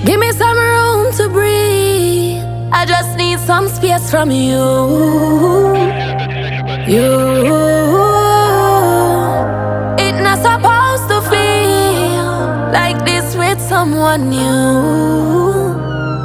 Give me some room to breathe. I just need some space from you. It's not supposed to feel like this with someone new.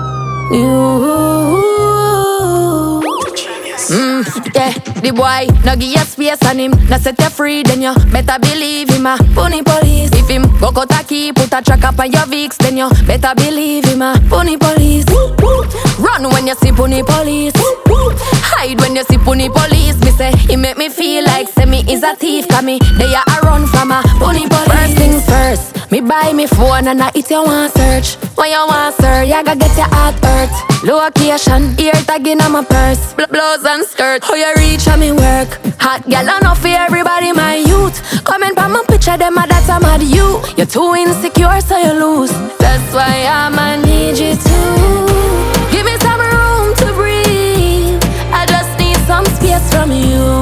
Yeah, the boy no give you space on him. No set you free, then you better believe him. Pony police. If him go cut a key, put a track up on your Vicks, then you better believe him. Pony police. Run when you see pony police. Hide when you see pony police. Me say he make me feel like say me is a thief. Cause me they a run from a pony police. First things first, me buy me phone and I it you want search. When you want sir, you gotta get your heart hurt. Location, ear tagging on my purse. Blouse and skirt, how you reach on me work. Hot gal enough for everybody, my youth. Comment pa my picture, them a that I'm at you. You're too insecure, so you lose. That's why I'ma need you to give me some room to breathe. I just need some space from you.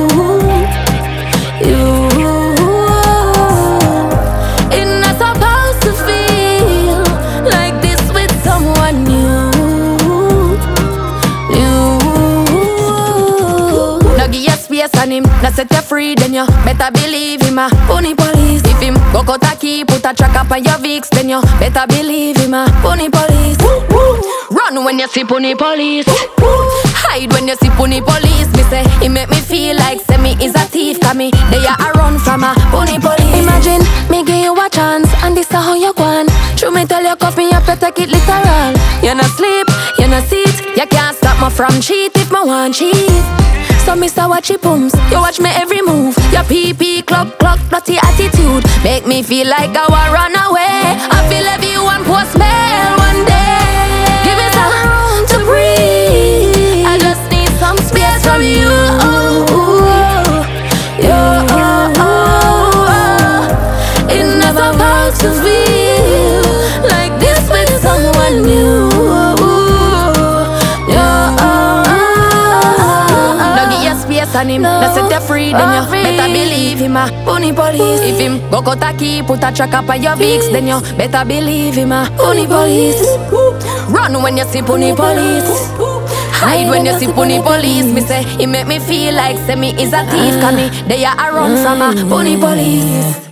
It's not supposed to feel like this with someone new. No give you space on him, no set you free, then you better believe him. Pony police. If him go cut a key, put a track up on your Vicks, then you better believe him. Pony police. Run when you see pony police. Hide when you see pony police. Me say he make me feel like say me is a thief. Cause me they a run from a pony police. Imagine me give you a chance and this is how you gone. True me tell you cuff me up, you take it literal. You no sleep, you no sit. You can't stop me from cheat if me want cheat. So me say watch your pumps, you watch me every move. Your pee clock, bloody attitude make me feel like I want run away. I feel everyone post mail one day. Give me some room to breathe. I just need some space from you. It's not supposed to feel like this with someone new. On him, no set you free, then you better believe him. Pony police. If him go cut a key, put a track up on your Vicks, then you better believe him. Pony police. Run when you see pony police. Hide when you see pony police. Me say he make me feel like say me is a thief. Cause me they a run from a pony police.